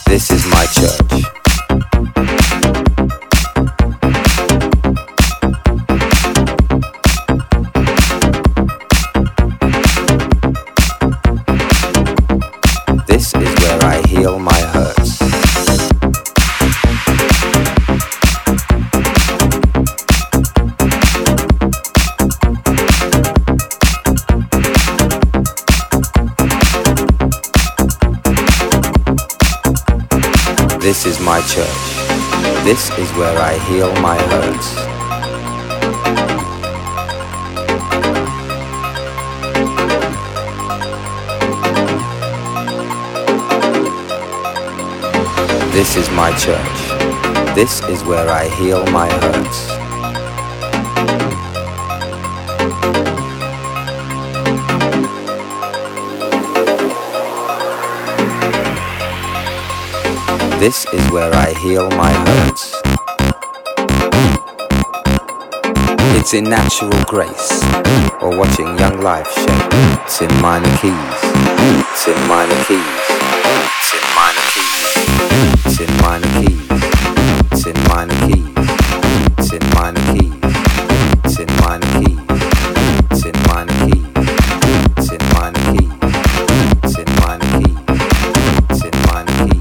This is my church. This is where I heal my hurts. This is my church. This is where I heal my hurts. This is my church. This is where I heal my hurts. This is where I heal my hurts. It's in natural grace, or watching young life shape. It's in minor keys. It's in minor keys. It's in minor keys. It's in minor keys. It's in minor keys. It's in minor keys. It's in minor keys. It's in minor keys. It's in minor keys. It's in minor keys. It's in minor keys.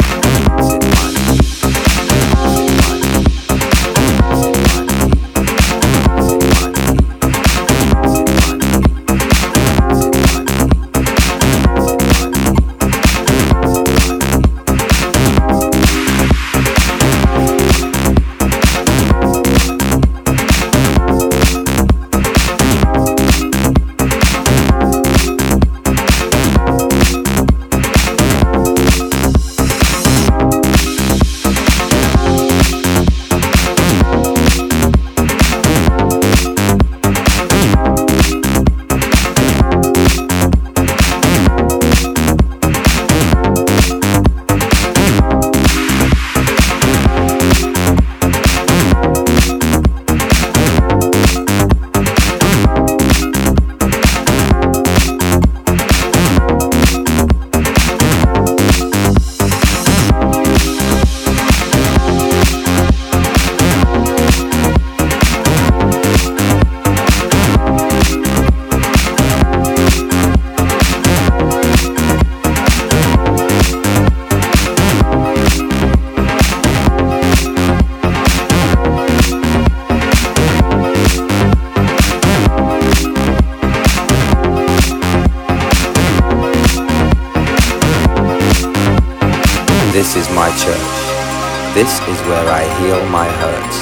This is my church. This is where I heal my hurts.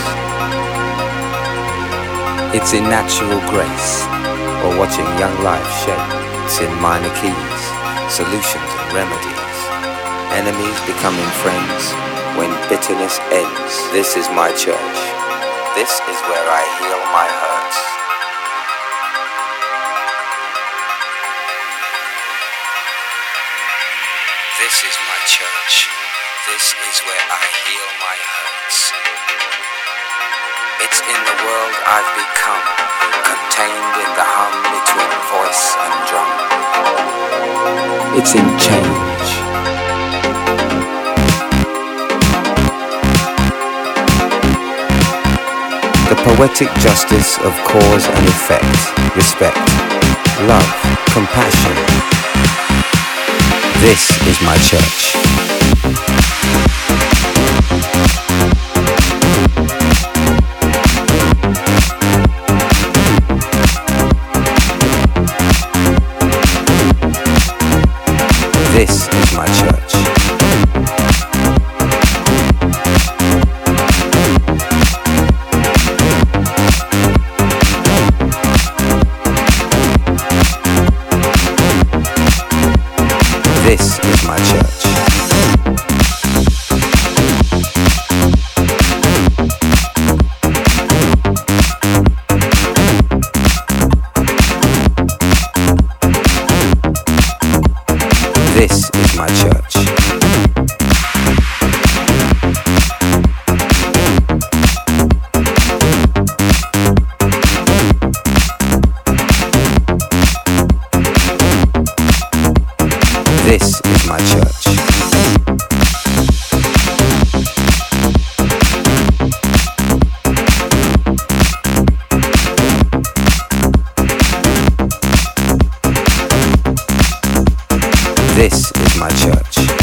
It's in natural grace, or watching young life shape. It's in minor keys, solutions and remedies. Enemies becoming friends when bitterness ends. This is my church. This is where I heal my hurts. This is my church. This is where I heal my hurts. It's in the world I've become, contained in the hum between voice and drum. It's in change. The poetic justice of cause and effect, respect, love, compassion. This is my church. This is my church. This is my church. This is my church.